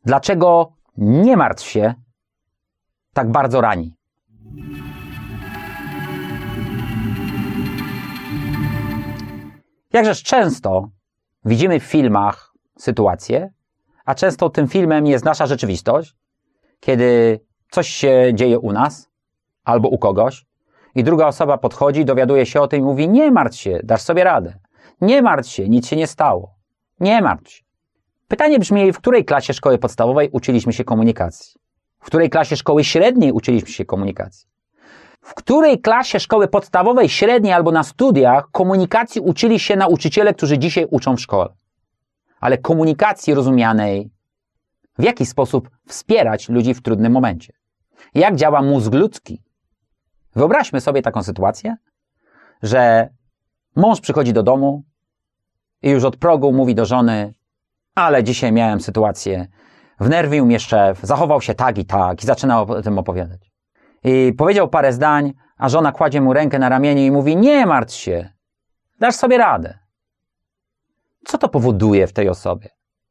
dlaczego nie martw się tak bardzo rani. Jakżeż często widzimy w filmach sytuacje, a często tym filmem jest nasza rzeczywistość, kiedy coś się dzieje u nas albo u kogoś i druga osoba podchodzi, dowiaduje się o tym i mówi: nie martw się, dasz sobie radę. Nie martw się, nic się nie stało. Nie martw się. Pytanie brzmi, w której klasie szkoły podstawowej uczyliśmy się komunikacji? W której klasie szkoły średniej uczyliśmy się komunikacji? W której klasie szkoły podstawowej, średniej albo na studiach komunikacji uczyli się nauczyciele, którzy dzisiaj uczą w szkole? Ale komunikacji rozumianej, w jaki sposób wspierać ludzi w trudnym momencie? Jak działa mózg ludzki? Wyobraźmy sobie taką sytuację, że mąż przychodzi do domu i już od progu mówi do żony: ale dzisiaj miałem sytuację, wnerwił mnie szef, zachował się tak i zaczyna o tym opowiadać. I powiedział parę zdań, a żona kładzie mu rękę na ramieniu i mówi: nie martw się, dasz sobie radę. Co to powoduje w tej osobie?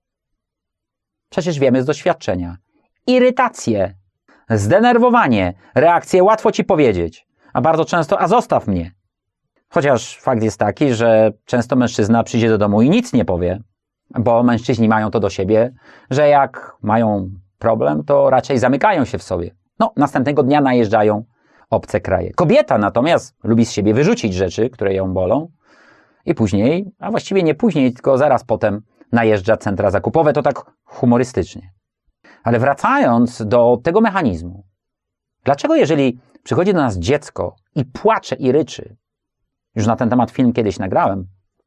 Przecież wiemy z doświadczenia. Irytację, zdenerwowanie, reakcję łatwo ci powiedzieć, a bardzo często: a zostaw mnie. Chociaż fakt jest taki, że często mężczyzna przyjdzie do domu i nic nie powie, bo mężczyźni mają to do siebie, że jak mają problem, to raczej zamykają się w sobie. Następnego dnia najeżdżają obce kraje. Kobieta natomiast lubi z siebie wyrzucić rzeczy, które ją bolą i później, a właściwie nie później, tylko zaraz potem najeżdża centra zakupowe. To tak humorystycznie. Ale wracając do tego mechanizmu. Dlaczego jeżeli przychodzi do nas dziecko i płacze i ryczy, już na ten temat film kiedyś nagrałem,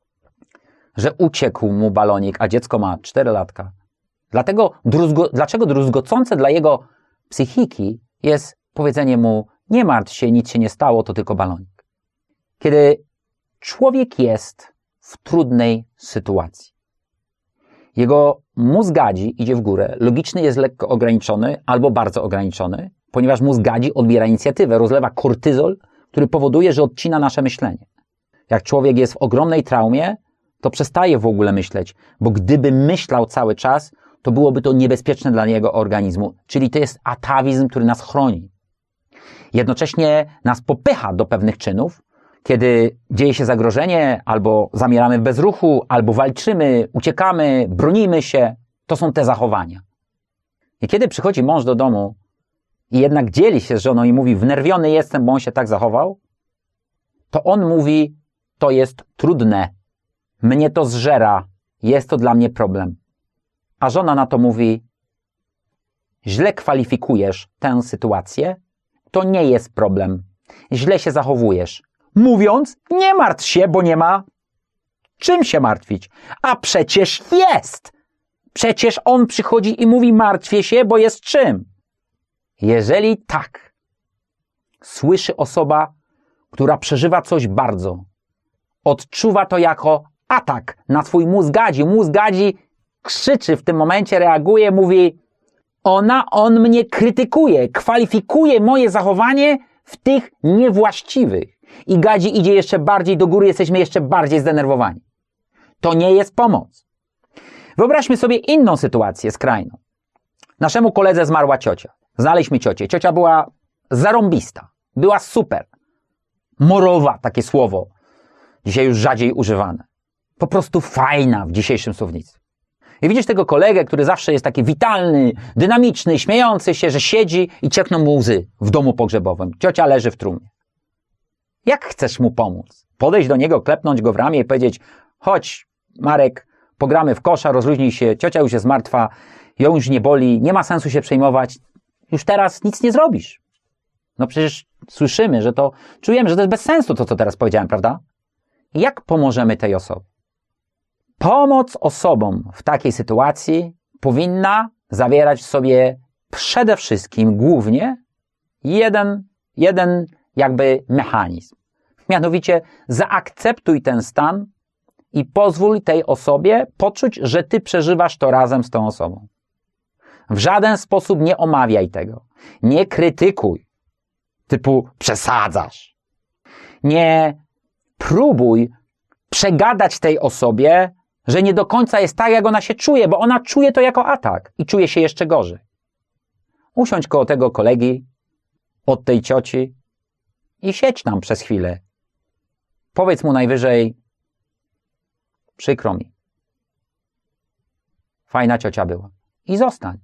że uciekł mu balonik, a dziecko ma 4 latka. Dlaczego druzgocące dla jego psychiki jest powiedzenie mu: nie martw się, nic się nie stało, to tylko balonik. Kiedy człowiek jest w trudnej sytuacji, jego mózg gadzi idzie w górę, logiczny jest lekko ograniczony albo bardzo ograniczony, ponieważ mózg gadzi odbiera inicjatywę, rozlewa kortyzol, który powoduje, że odcina nasze myślenie. Jak człowiek jest w ogromnej traumie, to przestaje w ogóle myśleć, bo gdyby myślał cały czas, to byłoby to niebezpieczne dla jego organizmu. Czyli to jest atawizm, który nas chroni. Jednocześnie nas popycha do pewnych czynów, kiedy dzieje się zagrożenie, albo zamieramy w bezruchu, albo walczymy, uciekamy, bronimy się. To są te zachowania. I kiedy przychodzi mąż do domu i jednak dzieli się z żoną i mówi: wnerwiony jestem, bo on się tak zachował, to on mówi: to jest trudne, mnie to zżera, jest to dla mnie problem. A żona na to mówi: źle kwalifikujesz tę sytuację, to nie jest problem, źle się zachowujesz. Mówiąc: nie martw się, bo nie ma czym się martwić. A przecież jest! Przecież on przychodzi i mówi: martwię się, bo jest czym. Jeżeli tak słyszy osoba, która przeżywa coś bardzo, odczuwa to jako atak na swój mózg gadzi, krzyczy w tym momencie, reaguje, mówi: on mnie krytykuje, kwalifikuje moje zachowanie w tych niewłaściwych. I gadzi idzie jeszcze bardziej do góry, jesteśmy jeszcze bardziej zdenerwowani. To nie jest pomoc. Wyobraźmy sobie inną sytuację skrajną. Naszemu koledze zmarła ciocia. Znaleźliśmy ciocię. Ciocia była zarąbista. Była super. Morowa, takie słowo. Dzisiaj już rzadziej używane. Po prostu fajna w dzisiejszym słownictwie. I widzisz tego kolegę, który zawsze jest taki witalny, dynamiczny, śmiejący się, że siedzi i ciekną mu łzy w domu pogrzebowym. Ciocia leży w trumnie. Jak chcesz mu pomóc? Podejść do niego, klepnąć go w ramię i powiedzieć: chodź, Marek, pogramy w kosza, rozluźnij się, ciocia już jest martwa, ją już nie boli, nie ma sensu się przejmować, już teraz nic nie zrobisz. No przecież słyszymy, czujemy, że to jest bez sensu to, co teraz powiedziałem, prawda? Jak pomożemy tej osobie? Pomoc osobom w takiej sytuacji powinna zawierać w sobie przede wszystkim, głównie jeden jakby mechanizm. Mianowicie zaakceptuj ten stan i pozwól tej osobie poczuć, że ty przeżywasz to razem z tą osobą. W żaden sposób nie omawiaj tego. Nie krytykuj. Typu przesadzasz. Nie próbuj przegadać tej osobie, że nie do końca jest tak, jak ona się czuje, bo ona czuje to jako atak i czuje się jeszcze gorzej. Usiądź koło tego kolegi, od tej cioci i siedź tam przez chwilę. Powiedz mu najwyżej: przykro mi. Fajna ciocia była. I zostań.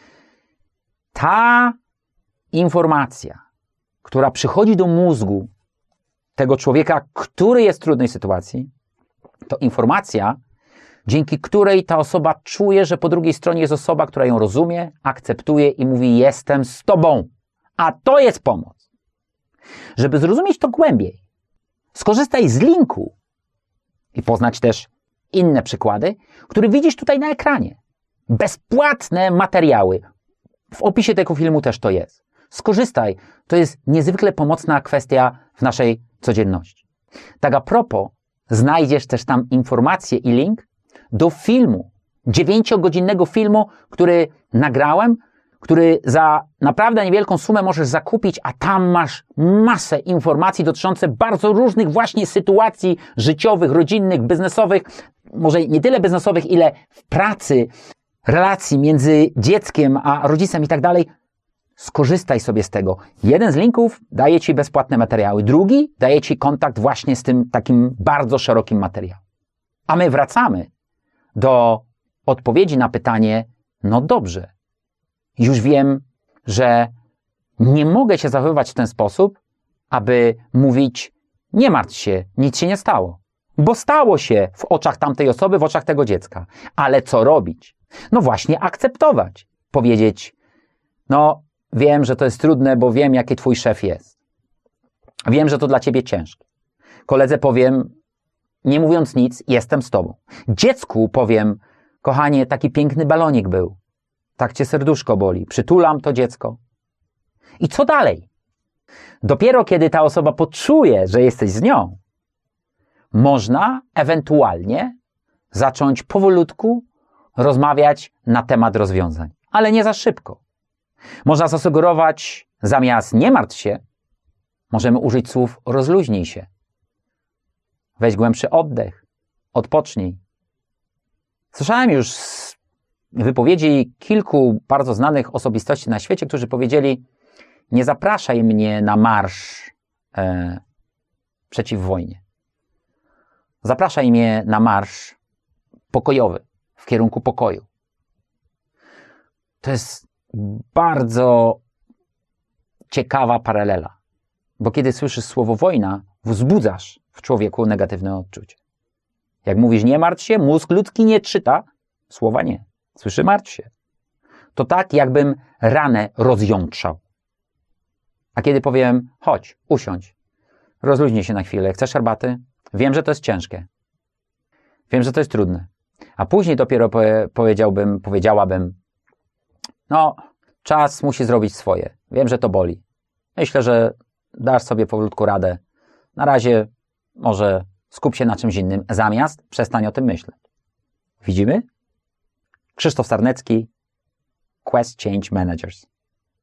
Ta informacja, która przychodzi do mózgu tego człowieka, który jest w trudnej sytuacji, to informacja, dzięki której ta osoba czuje, że po drugiej stronie jest osoba, która ją rozumie, akceptuje i mówi: jestem z tobą. A to jest pomoc. Żeby zrozumieć to głębiej, skorzystaj z linku i poznać też inne przykłady, które widzisz tutaj na ekranie. Bezpłatne materiały. W opisie tego filmu też to jest. Skorzystaj. To jest niezwykle pomocna kwestia w naszej codzienności. Tak a propos, znajdziesz też tam informacje i link do filmu, 9-godzinnego filmu, który nagrałem, który za naprawdę niewielką sumę możesz zakupić, a tam masz masę informacji dotyczących bardzo różnych właśnie sytuacji życiowych, rodzinnych, biznesowych, może nie tyle biznesowych, ile w pracy, relacji między dzieckiem a rodzicem i tak dalej. Skorzystaj sobie z tego. Jeden z linków daje ci bezpłatne materiały, drugi daje ci kontakt właśnie z tym takim bardzo szerokim materiałem. A my wracamy do odpowiedzi na pytanie: no dobrze, już wiem, że nie mogę się zachowywać w ten sposób, aby mówić: nie martw się, nic się nie stało. Bo stało się w oczach tamtej osoby, w oczach tego dziecka. Ale co robić? No właśnie akceptować. Powiedzieć: no wiem, że to jest trudne, bo wiem, jaki twój szef jest. Wiem, że to dla ciebie ciężkie. Koledze powiem, nie mówiąc nic: jestem z tobą. Dziecku powiem: kochanie, taki piękny balonik był. Tak cię serduszko boli. Przytulam to dziecko. I co dalej? Dopiero kiedy ta osoba poczuje, że jesteś z nią, można ewentualnie zacząć powolutku rozmawiać na temat rozwiązań. Ale nie za szybko. Można zasugerować, zamiast nie martw się, możemy użyć słów: rozluźnij się. Weź głębszy oddech. Odpocznij. Słyszałem już z wypowiedzi kilku bardzo znanych osobistości na świecie, którzy powiedzieli: nie zapraszaj mnie na marsz przeciw wojnie. Zapraszaj mnie na marsz pokojowy, w kierunku pokoju. To jest bardzo ciekawa paralela, bo kiedy słyszysz słowo wojna, wzbudzasz w człowieku negatywne odczucie. Jak mówisz: nie martw się, mózg ludzki nie czyta słowa nie. Słyszy: martw się. To tak, jakbym ranę rozjątrzał. A kiedy powiem: chodź, usiądź, rozluźnij się na chwilę, chcesz herbaty? Wiem, że to jest ciężkie. Wiem, że to jest trudne. A później dopiero powiedziałabym: no, czas musi zrobić swoje. Wiem, że to boli. Myślę, że dasz sobie powolutku radę. Na razie może skup się na czymś innym, zamiast przestań o tym myśleć. Widzimy? Krzysztof Sarnecki, Quest Change Managers.